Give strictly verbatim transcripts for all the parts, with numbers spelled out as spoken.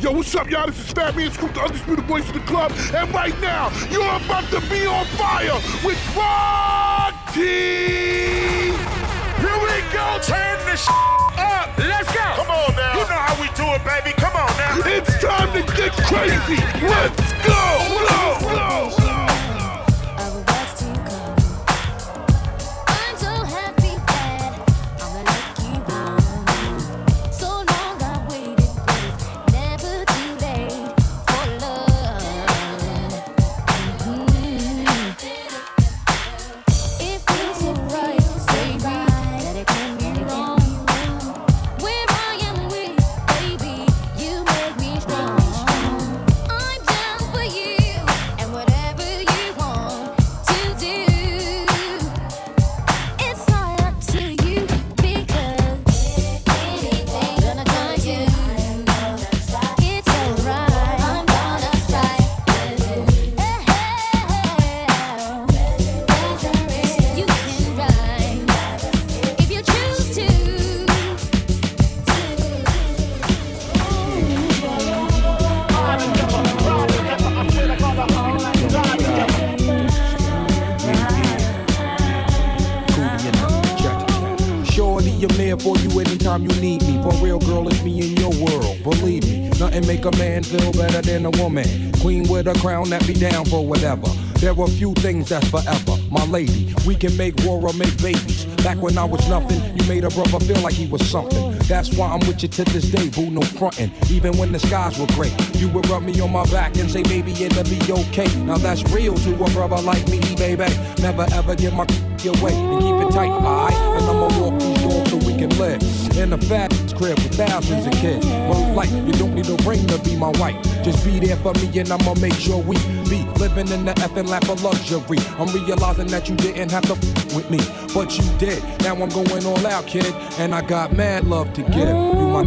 Yo, what's up, y'all? This is Fat Man Scoop, the Undisputed Voice of the club. And right now, you're about to be on fire with Rock T. Here we go. Turn the sh- up. Let's go. Come on now. You know how we do it, baby. Come on now. It's time to get crazy. Let's go. Go, go, go. For you anytime you need me. For real, girl, it's me in your world. Believe me, nothing make a man feel better than a woman. Queen with a crown that be down for whatever. There are few things that's forever. My lady, we can make war or make babies. Back when I was nothing, you made a brother feel like he was something. That's why I'm with you to this day, boo, no frontin'. Even when the skies were gray, you would rub me on my back and say, baby, it'll be okay. Now that's real to a brother like me, baby. Never ever give my away and keep it tight, alright? And I'ma walk these doors so we can live in a fat crib with thousands of kids. But like, you don't need a ring to be my wife. Just be there for me and I'ma make sure we be living in the effing lap of luxury. I'm realizing that you didn't have to f- with me, but you did. Now I'm going all out, kid, and I got mad love to give. You my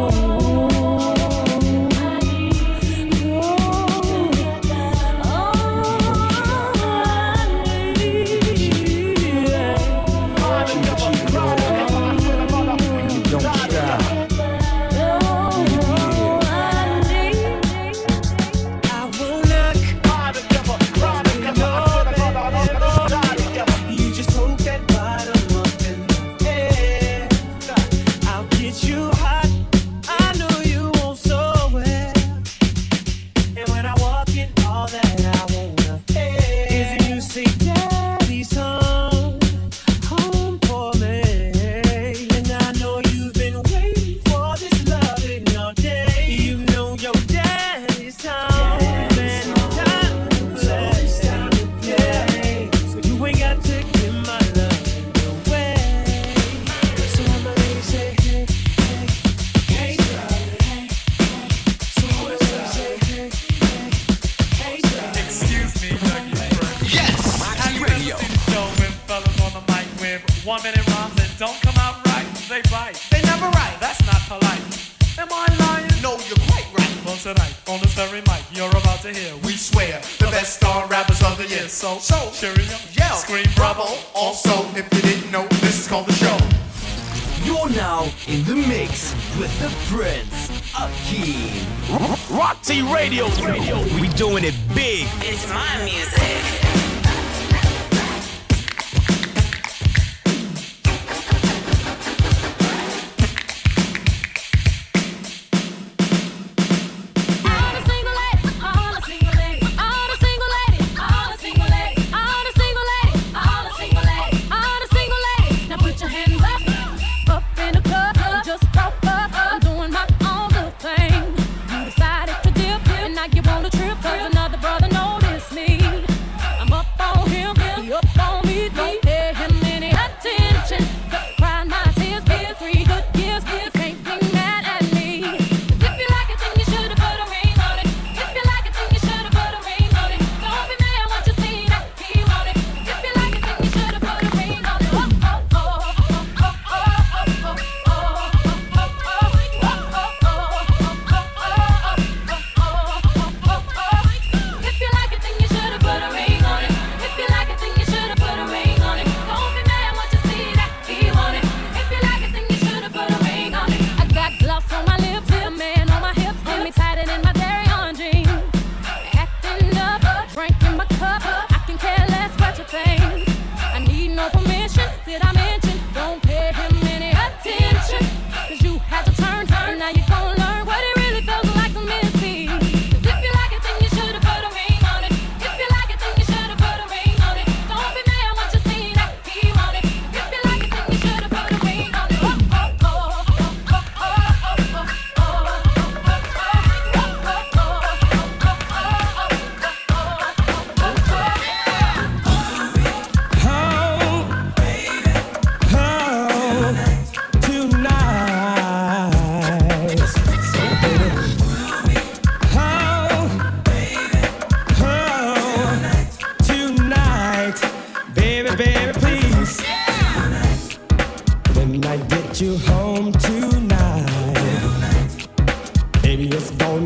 one minute rhymes that don't come out right, they bite. They never write. That's not polite. Am I lying? No, you're quite right. Well, tonight, on the Stereo mic, you're about to hear, we swear, the best star rappers of the year. So, so cheerio, yell, scream bravo. Also, if you didn't know, this is called the show. You're now in the mix with the Prince, Akeem. Rock T Radio. Radio. We doing it big. It's my music. You wanna trip, cause another brother noticed me. I'm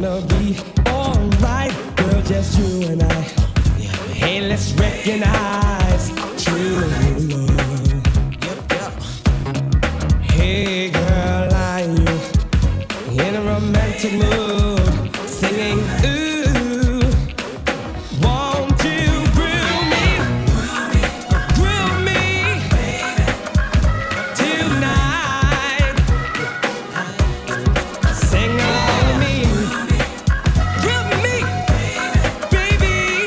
gonna be alright, girl, just you and I. Hey, let's recognize true love. Yep, yep. Hey, girl, are you in a romantic mood? Singing, ooh, won't you grill me, grill me tonight? Sing along with me, grill me, baby.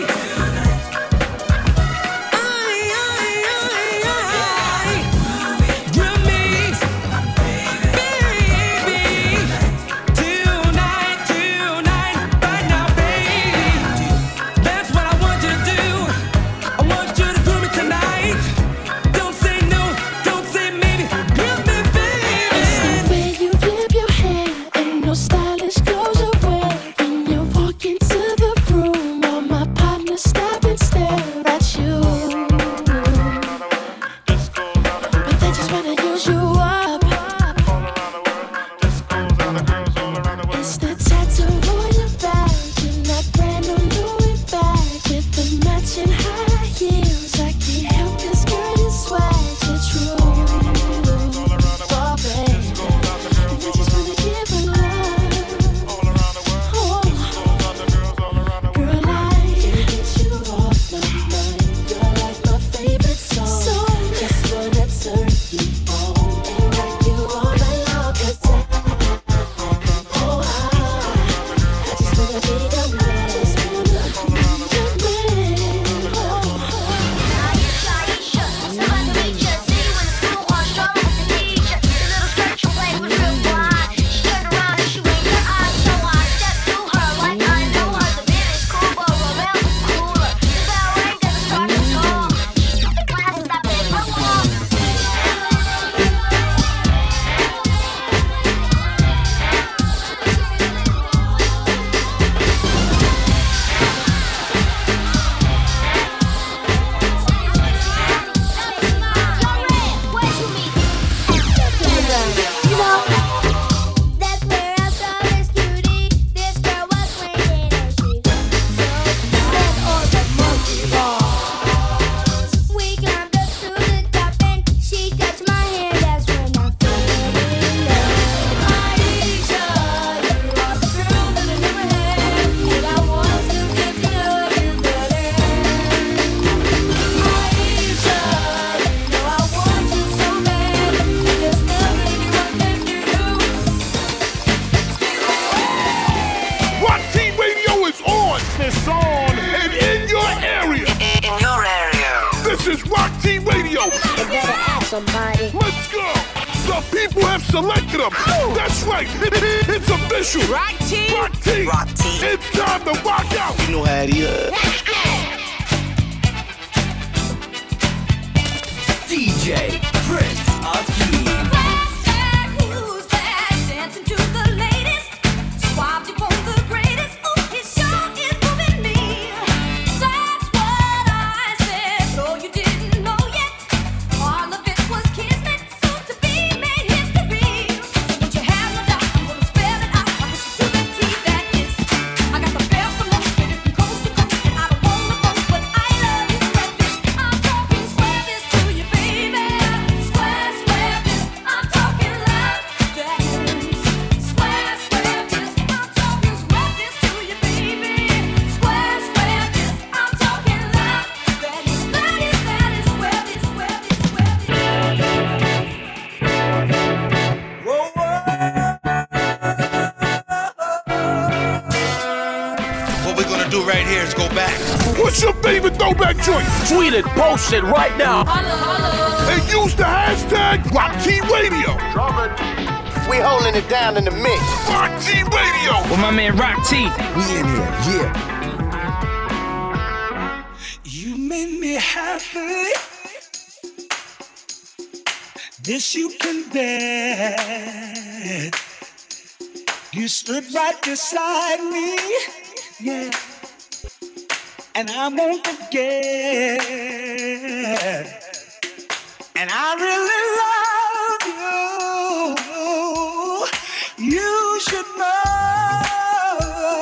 I, I, I, I, grill me, baby. Tonight, tonight, right now, baby. That's what I want you to do. I want you to grill me tonight. Don't say no, don't say maybe. Grill me, It's the baby. way you flip your hair and no stylish clothes you wear. When you walk into the room, all my partners stop and stare at you. But they just wanna use you up. It's the tattoo on your back and that brand new Louis bag with the matching high heels. I can't help this girl, you swag, it's true. Oh, baby. And I just wanna give her love. Oh, girl, I can't get you off my mind. You're like my favorite song. Just wanna turn you on and rock you all night long. 'Cause I, oh, I, I just wanna be your man. Just wanna be your man. Oh. You know, that's where I saw this cutie. This girl was swinging and she so bad on the monkey ball. We climbed up to the top and she touched my hand. That's when I fell in love. Aisha, you are the girl that I never had, and I want to get to know you better. Aisha, you know I want you so bad. There's nothing you want left to do. Rock Team Radio is on. It's on. And in your area. In your area. This is Rock Team Radio. You better ask somebody. Let's go. The people have selected them. That's right. It's official. Rock Team. Rock Team. Rock Team. It's time to rock out. You know how it is. Let's go. D J Prince Akeem. Who's that dancing to the latest? Swapped it for the greatest. Ooh, he sure is moving me. That's what I said. No, you didn't know yet. All of it was kismet, soon to be made history. So don't you have no doubt? I'm gonna spell it out. I wish you could see that is. I got the best of most, get it from coast to coast, and I don't wanna boast, but I love you sweat this. I'm talking sweat this to you, baby. Swear, swear this. I'm talking love that is. Swear, swear this. I'm talking sweat this to you, baby. Swear, swear this. I'm talking love that is. That is, that is. Swear this, swear this, swear What we're gonna do right here is go back. What's your favorite throwback joint? Tweet it, post it right now. And use the hashtag Rock Team Radio. We holding it down in the mix. Rock Team Radio. With my man Rock T. We in here, yeah. You made me happy. This you can bear. You stood right beside me, yeah, and I won't forget. And I really love you. You should know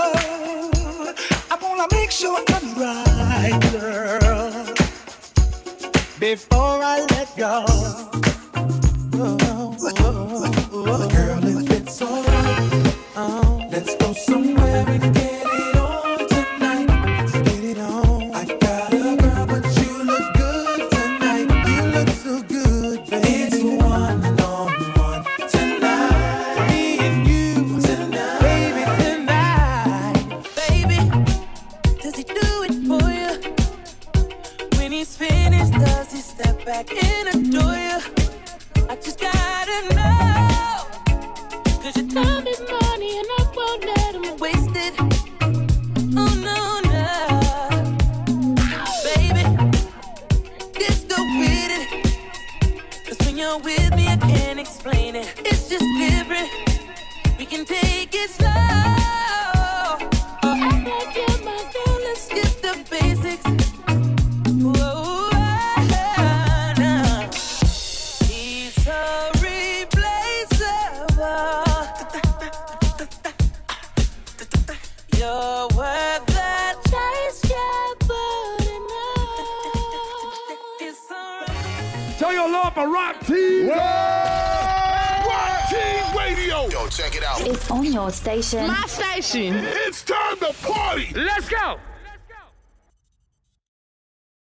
take it slow. I'm like, yeah, my girl, let's skip the basics. Whoa, no. He's irreplaceable. You're worth the chase, yeah, but enough. It's alright. Tell your love for Rock Team. Rock Team Radio. Yo, check it out. It's on your station. My station. It's time to party. Let's go.